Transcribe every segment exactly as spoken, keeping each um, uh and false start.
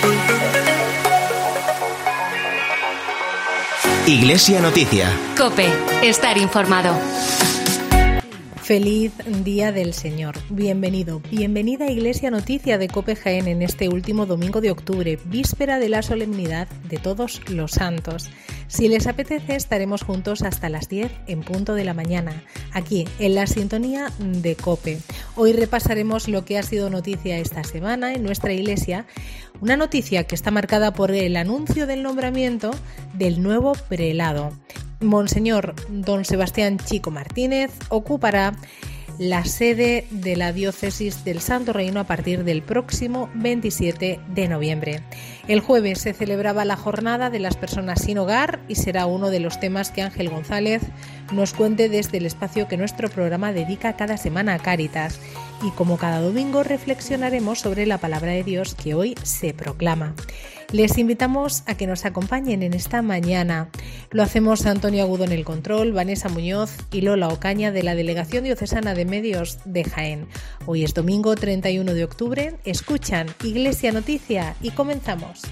Iglesia Noticia. COPE. Estar informado. Feliz Día del Señor. Bienvenido, bienvenida a Iglesia Noticia de COPE Jaén en este último domingo de octubre, víspera de la solemnidad de Todos los Santos. Si les apetece, estaremos juntos hasta las diez en punto de la mañana, aquí en la sintonía de COPE. Hoy repasaremos lo que ha sido noticia esta semana en nuestra iglesia, una noticia que está marcada por el anuncio del nombramiento del nuevo prelado. Monseñor Don Sebastián Chico Martínez ocupará la sede de la Diócesis del Santo Reino a partir del próximo veintisiete de noviembre. El jueves se celebraba la Jornada de las Personas Sin Hogar y será uno de los temas que Ángel González nos cuente desde el espacio que nuestro programa dedica cada semana a Cáritas. Y como cada domingo reflexionaremos sobre la palabra de Dios que hoy se proclama. Les invitamos a que nos acompañen en esta mañana. Lo hacemos Antonio Agudo en el control, Vanessa Muñoz y Lola Ocaña de la Delegación Diocesana de Medios de Jaén. Hoy es domingo treinta y uno de octubre. Escuchan Iglesia Noticia y comenzamos.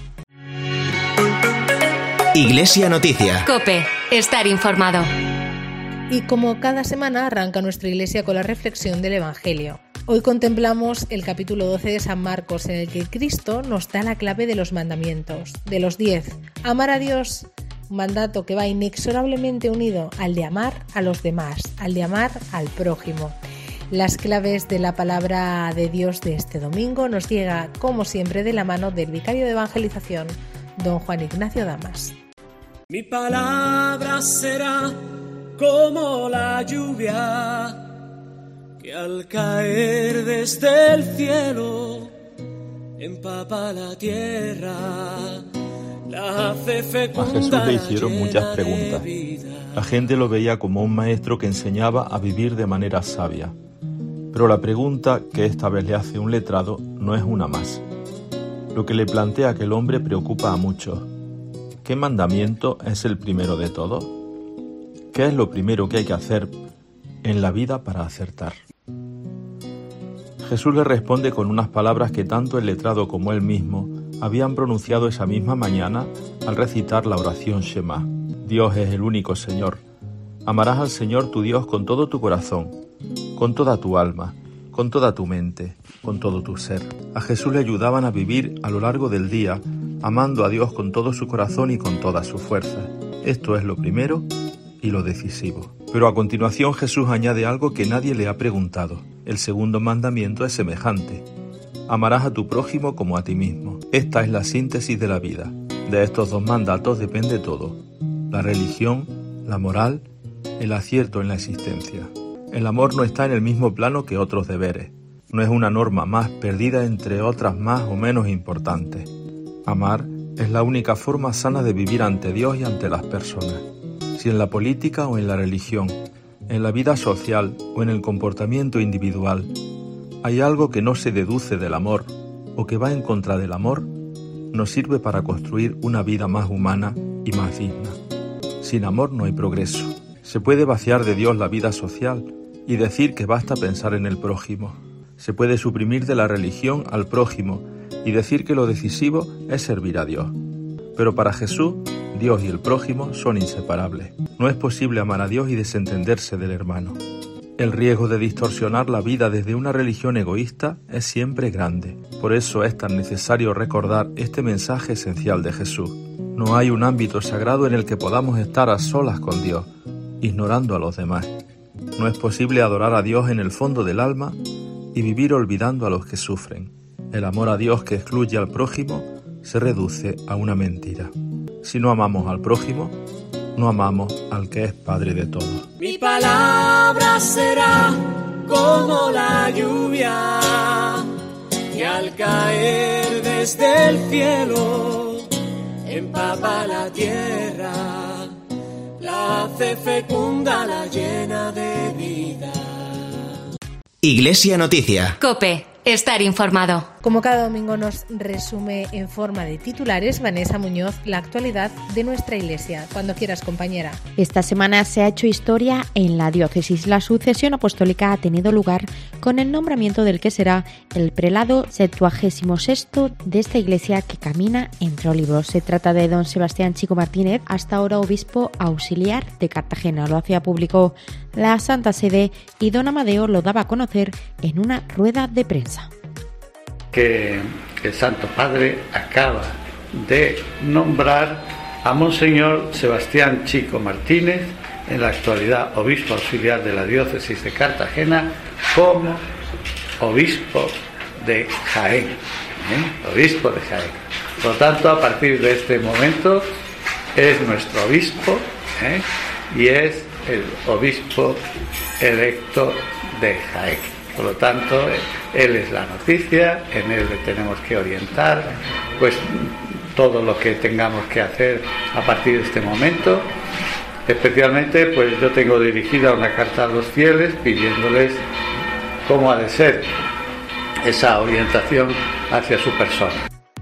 Iglesia Noticia. COPE. Estar informado. Y como cada semana arranca nuestra iglesia con la reflexión del Evangelio. Hoy contemplamos el capítulo doce de San Marcos, en el que Cristo nos da la clave de los mandamientos, de los diez. Amar a Dios, un mandato que va inexorablemente unido al de amar a los demás, al de amar al prójimo. Las claves de la palabra de Dios de este domingo nos llega, como siempre, de la mano del vicario de evangelización, don Juan Ignacio Damas. Mi palabra será como la lluvia que al caer desde el cielo empapa la tierra, la hace fecunda. A Jesús le hicieron muchas preguntas. La gente lo veía como un maestro que enseñaba a vivir de manera sabia. Pero la pregunta que esta vez le hace un letrado no es una más. Lo que le plantea aquel hombre preocupa a muchos. ¿Qué mandamiento es el primero de todos? ¿Qué es lo primero que hay que hacer en la vida para acertar? Jesús le responde con unas palabras que tanto el letrado como él mismo habían pronunciado esa misma mañana al recitar la oración Shema. Dios es el único Señor. Amarás al Señor tu Dios con todo tu corazón, con toda tu alma, con toda tu mente, con todo tu ser. A Jesús le ayudaban a vivir a lo largo del día, amando a Dios con todo su corazón y con toda su fuerza. Esto es lo primero y lo decisivo. Pero a continuación Jesús añade algo que nadie le ha preguntado. El segundo mandamiento es semejante. Amarás a tu prójimo como a ti mismo. Esta es la síntesis de la vida. De estos dos mandatos depende todo. La religión, la moral, el acierto en la existencia. El amor no está en el mismo plano que otros deberes. No es una norma más perdida entre otras más o menos importantes. Amar es la única forma sana de vivir ante Dios y ante las personas. Si en la política o en la religión, en la vida social o en el comportamiento individual, hay algo que no se deduce del amor o que va en contra del amor, nos sirve para construir una vida más humana y más digna. Sin amor no hay progreso. Se puede vaciar de Dios la vida social y decir que basta pensar en el prójimo. Se puede suprimir de la religión al prójimo y decir que lo decisivo es servir a Dios. Pero para Jesús, Dios y el prójimo son inseparables. No es posible amar a Dios y desentenderse del hermano. El riesgo de distorsionar la vida desde una religión egoísta es siempre grande. Por eso es tan necesario recordar este mensaje esencial de Jesús. No hay un ámbito sagrado en el que podamos estar a solas con Dios, ignorando a los demás. No es posible adorar a Dios en el fondo del alma y vivir olvidando a los que sufren. El amor a Dios que excluye al prójimo se reduce a una mentira. Si no amamos al prójimo, no amamos al que es Padre de todos. Mi palabra será como la lluvia que al caer desde el cielo empapa la tierra, la hace fecunda, la llena de vida. Iglesia Noticia. COPE. estar informado. Como cada domingo nos resume en forma de titulares Vanessa Muñoz la actualidad de nuestra iglesia. Cuando quieras, compañera. Esta semana se ha hecho historia en la diócesis. La sucesión apostólica ha tenido lugar con el nombramiento del que será el prelado septuagésimo sexto de esta iglesia que camina entre olivos. Se trata de don Sebastián Chico Martínez, hasta ahora obispo auxiliar de Cartagena. Lo hacía público la Santa Sede y don Amadeo lo daba a conocer en una rueda de prensa. Que el Santo Padre acaba de nombrar a Monseñor Sebastián Chico Martínez, en la actualidad obispo auxiliar de la diócesis de Cartagena, como obispo de Jaén, ¿eh? obispo de Jaén. Por lo tanto, a partir de este momento es nuestro obispo, ¿eh? y es el obispo electo de Jaén. Por lo tanto, él es la noticia, en él le tenemos que orientar, pues todo lo que tengamos que hacer a partir de este momento. Especialmente, pues yo tengo dirigida una carta a los fieles pidiéndoles cómo ha de ser esa orientación hacia su persona.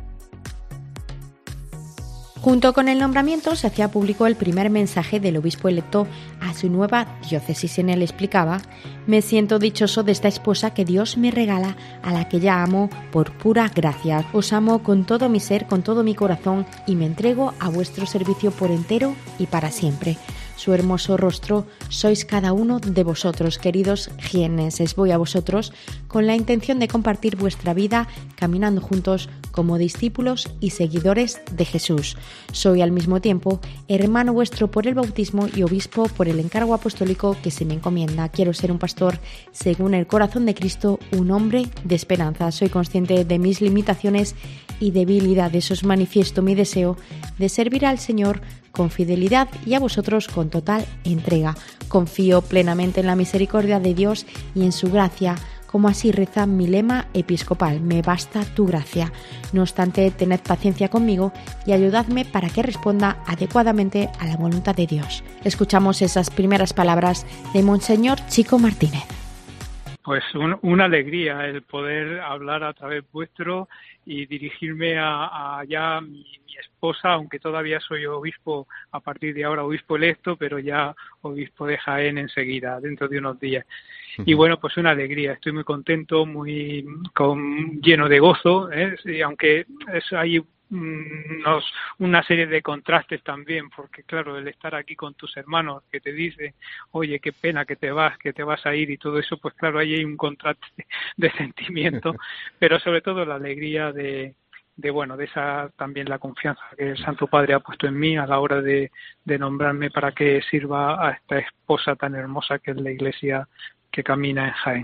Junto con el nombramiento se hacía público el primer mensaje del obispo electo a su nueva diócesis. En él explicaba: me siento dichoso de esta esposa que Dios me regala, a la que ya amo por pura gracia. Os amo con todo mi ser, con todo mi corazón, y me entrego a vuestro servicio por entero y para siempre. Su hermoso rostro sois cada uno de vosotros, queridos jieneses. Voy a vosotros con la intención de compartir vuestra vida caminando juntos como discípulos y seguidores de Jesús. Soy al mismo tiempo hermano vuestro por el bautismo y obispo por el encargo apostólico que se me encomienda. Quiero ser un pastor según el corazón de Cristo, un hombre de esperanza. Soy consciente de mis limitaciones y debilidades. Os manifiesto mi deseo de servir al Señor con fidelidad y a vosotros con total entrega. Confío plenamente en la misericordia de Dios y en su gracia, como así reza mi lema episcopal: me basta tu gracia. No obstante, tened paciencia conmigo y ayudadme para que responda adecuadamente a la voluntad de Dios. Escuchamos esas primeras palabras de Monseñor Chico Martínez. Pues un, una alegría el poder hablar a través vuestro y dirigirme a, a ya mi, mi esposa, aunque todavía soy obispo, a partir de ahora obispo electo, pero ya obispo de Jaén enseguida, dentro de unos días. Y bueno, pues una alegría, estoy muy contento, muy con, lleno de gozo, ¿eh? Y aunque es, hay unos, una serie de contrastes también, porque claro, el estar aquí con tus hermanos que te dicen, oye, qué pena que te vas, que te vas a ir y todo eso, pues claro, ahí hay un contraste de sentimiento, pero sobre todo la alegría de, de bueno, de esa también la confianza que el Santo Padre ha puesto en mí a la hora de, de nombrarme para que sirva a esta esposa tan hermosa que es la Iglesia que camina en Jaén.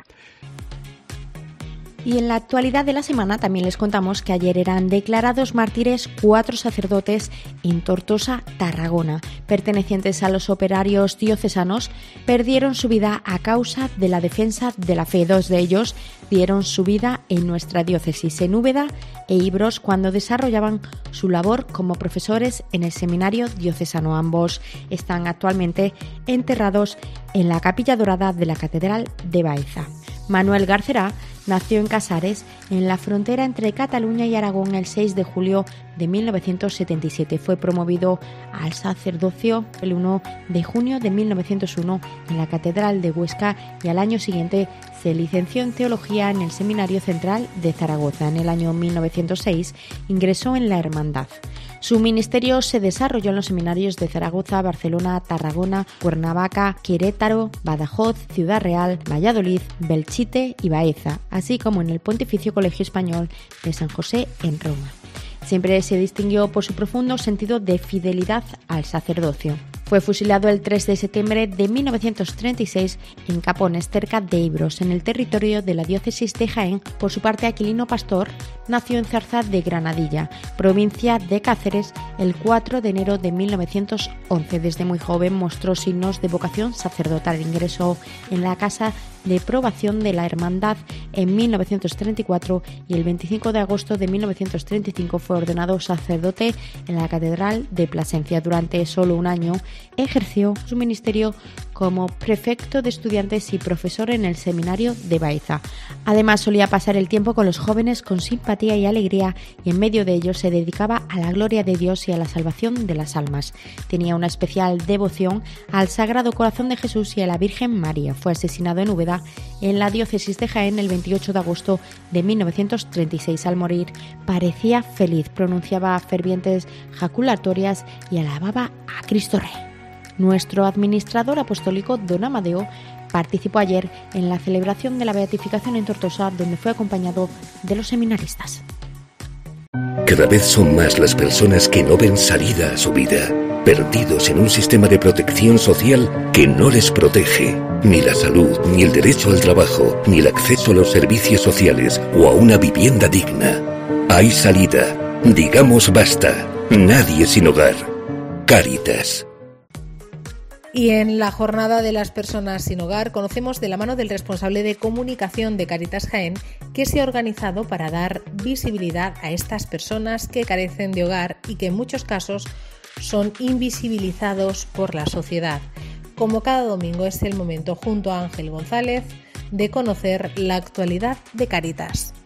Y en la actualidad de la semana también les contamos que ayer eran declarados mártires cuatro sacerdotes en Tortosa, Tarragona. Pertenecientes a los operarios diocesanos, perdieron su vida a causa de la defensa de la fe. Dos de ellos dieron su vida en nuestra diócesis, en Úbeda e Ibros, cuando desarrollaban su labor como profesores en el seminario diocesano. Ambos están actualmente enterrados en la Capilla Dorada de la Catedral de Baeza. Manuel Garcerá nació en Casares, en la frontera entre Cataluña y Aragón, el seis de julio de mil novecientos setenta y siete. Fue promovido al sacerdocio el uno de junio de mil novecientos uno en la Catedral de Huesca y al año siguiente se licenció en Teología en el Seminario Central de Zaragoza. En el año mil novecientos seis ingresó en la Hermandad. Su ministerio se desarrolló en los seminarios de Zaragoza, Barcelona, Tarragona, Cuernavaca, Querétaro, Badajoz, Ciudad Real, Valladolid, Belchite y Baeza, así como en el Pontificio Colegio Español de San José en Roma. Siempre se distinguió por su profundo sentido de fidelidad al sacerdocio. Fue fusilado el tres de septiembre de mil novecientos treinta y seis en Capones, cerca de Ibros, en el territorio de la diócesis de Jaén. Por su parte, Aquilino Pastor nació en Zarza de Granadilla, provincia de Cáceres, el cuatro de enero de mil novecientos once. Desde muy joven mostró signos de vocación sacerdotal. Ingresó en la Casa de Probación de la Hermandad en mil novecientos treinta y cuatro y el veinticinco de agosto de mil novecientos treinta y cinco fue ordenado sacerdote en la Catedral de Plasencia. Durante solo un año ejerció su ministerio como prefecto de estudiantes y profesor en el seminario de Baeza. Además, solía pasar el tiempo con los jóvenes con simpatía y alegría, y en medio de ellos se dedicaba a la gloria de Dios y a la salvación de las almas. Tenía una especial devoción al Sagrado Corazón de Jesús y a la Virgen María. Fue asesinado en Úbeda, en la diócesis de Jaén, el veintiocho de agosto de mil novecientos treinta y seis. Al morir, parecía feliz, pronunciaba fervientes jaculatorias y alababa a Cristo Rey. Nuestro administrador apostólico, don Amadeo, participó ayer en la celebración de la beatificación en Tortosa, donde fue acompañado de los seminaristas. Cada vez son más las personas que no ven salida a su vida, perdidos en un sistema de protección social que no les protege. Ni la salud, ni el derecho al trabajo, ni el acceso a los servicios sociales o a una vivienda digna. Hay salida. Digamos basta. Nadie sin hogar. Cáritas. Y en la jornada de las personas sin hogar conocemos de la mano del responsable de comunicación de Cáritas Jaén que se ha organizado para dar visibilidad a estas personas que carecen de hogar y que en muchos casos son invisibilizados por la sociedad. Como cada domingo es el momento, junto a Ángel González, de conocer la actualidad de Cáritas.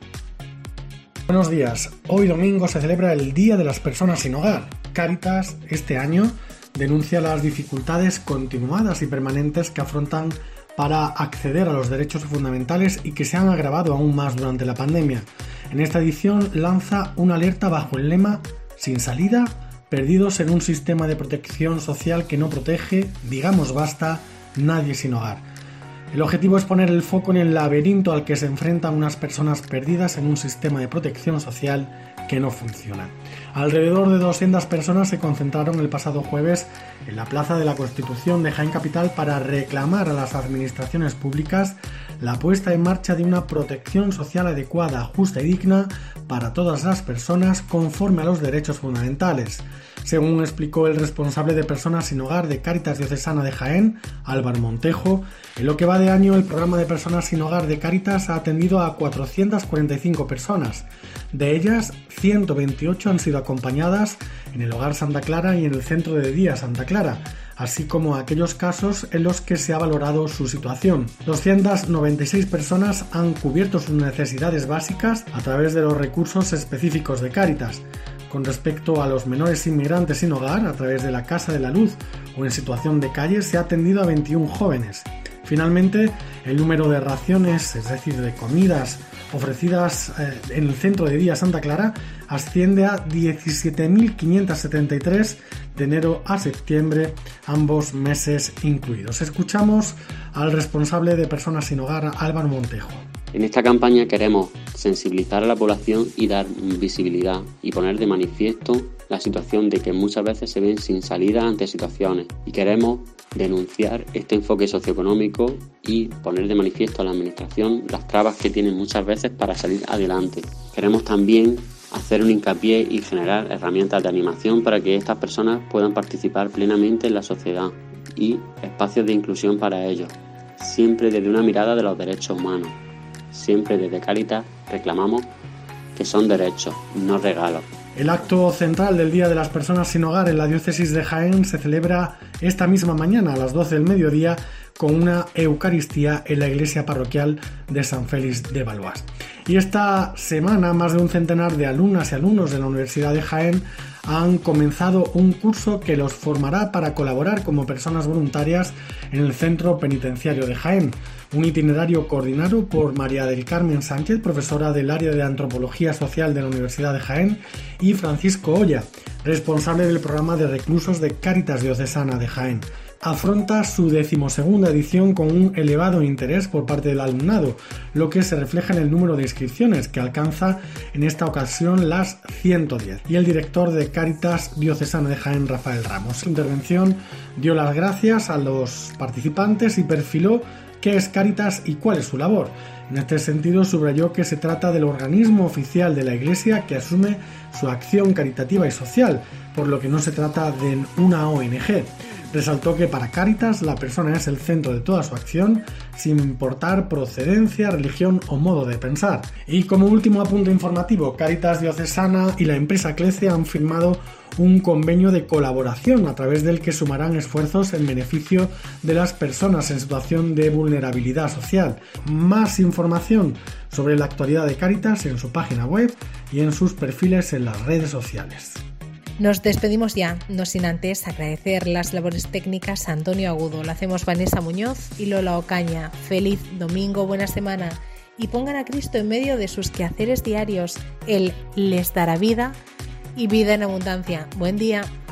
Buenos días. Hoy domingo se celebra el Día de las Personas sin Hogar. Cáritas, este año, denuncia las dificultades continuadas y permanentes que afrontan para acceder a los derechos fundamentales y que se han agravado aún más durante la pandemia. En esta edición lanza una alerta bajo el lema «Sin salida, perdidos en un sistema de protección social que no protege, digamos basta, nadie sin hogar». El objetivo es poner el foco en el laberinto al que se enfrentan unas personas perdidas en un sistema de protección social que no funciona. Alrededor de doscientas personas se concentraron el pasado jueves en la Plaza de la Constitución de Jaén Capital para reclamar a las administraciones públicas la puesta en marcha de una protección social adecuada, justa y digna para todas las personas conforme a los derechos fundamentales. Según explicó el responsable de Personas sin Hogar de Cáritas Diocesana de Jaén, Álvaro Montejo, en lo que va de año el programa de Personas sin Hogar de Cáritas ha atendido a cuatrocientas cuarenta y cinco personas. De ellas, ciento veintiocho han sido acompañadas en el Hogar Santa Clara y en el Centro de Día Santa Clara, así como aquellos casos en los que se ha valorado su situación. doscientas noventa y seis personas han cubierto sus necesidades básicas a través de los recursos específicos de Cáritas. Con respecto a los menores inmigrantes sin hogar, a través de la Casa de la Luz o en situación de calle, se ha atendido a veintiún jóvenes. Finalmente, el número de raciones, es decir, de comidas ofrecidas eh, en el Centro de Día Santa Clara, asciende a diecisiete mil quinientos setenta y tres de enero a septiembre, ambos meses incluidos. Escuchamos al responsable de Personas sin Hogar, Álvaro Montejo. En esta campaña queremos sensibilizar a la población y dar visibilidad y poner de manifiesto la situación de que muchas veces se ven sin salida ante situaciones, y queremos denunciar este enfoque socioeconómico y poner de manifiesto a la administración las trabas que tienen muchas veces para salir adelante. Queremos también hacer un hincapié y generar herramientas de animación para que estas personas puedan participar plenamente en la sociedad y espacios de inclusión para ellos, siempre desde una mirada de los derechos humanos. Siempre desde Cáritas reclamamos que son derechos, no regalos. El acto central del Día de las Personas sin Hogar en la diócesis de Jaén se celebra esta misma mañana a las doce del mediodía con una Eucaristía en la iglesia parroquial de San Félix de Valois. Y esta semana más de un centenar de alumnas y alumnos de la Universidad de Jaén han comenzado un curso que los formará para colaborar como personas voluntarias en el Centro Penitenciario de Jaén. Un itinerario coordinado por María del Carmen Sánchez, profesora del área de Antropología Social de la Universidad de Jaén, y Francisco Olla, responsable del programa de reclusos de Cáritas Diocesana de Jaén. Afronta su decimosegunda edición con un elevado interés por parte del alumnado, lo que se refleja en el número de inscripciones, que alcanza en esta ocasión las ciento diez. Y el director de Cáritas Diocesana de Jaén, Rafael Ramos, en su intervención dio las gracias a los participantes y perfiló ¿Qué es Cáritas y cuál es su labor? En este sentido, subrayó que se trata del organismo oficial de la Iglesia que asume su acción caritativa y social, por lo que no se trata de una O N G. Resaltó que para Cáritas la persona es el centro de toda su acción, sin importar procedencia, religión o modo de pensar. Y como último apunte informativo, Cáritas Diocesana y la empresa Clece han firmado un convenio de colaboración a través del que sumarán esfuerzos en beneficio de las personas en situación de vulnerabilidad social. Más información sobre la actualidad de Cáritas en su página web y en sus perfiles en las redes sociales. Nos despedimos ya, no sin antes agradecer las labores técnicas a Antonio Agudo. Lo hacemos Vanessa Muñoz y Lola Ocaña. Feliz domingo, buena semana y pongan a Cristo en medio de sus quehaceres diarios. Él les dará vida y vida en abundancia. Buen día.